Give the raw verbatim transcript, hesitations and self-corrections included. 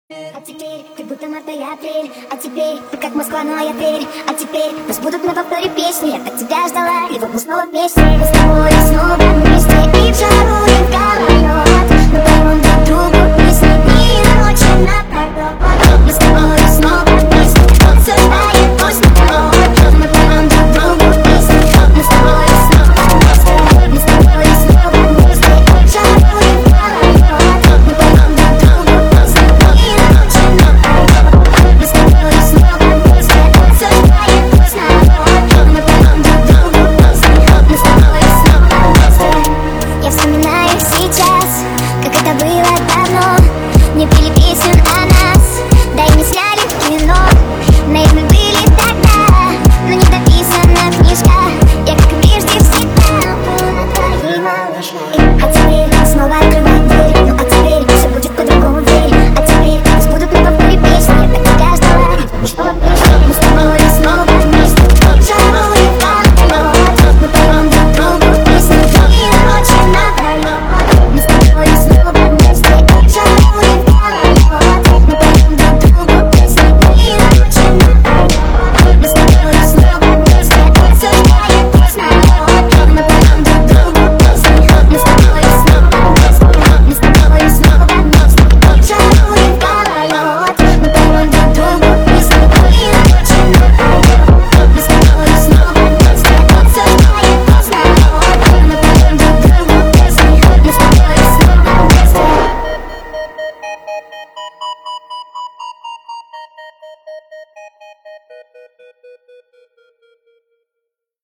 А теперь ты будто март и апрель. А теперь ты как Москва, но я Тверь. А теперь пусть будут на повторе песни. Я так тебя ждала, и вот мы снова вместе. Мы с тобой снова вместе и в жару, и в гололед.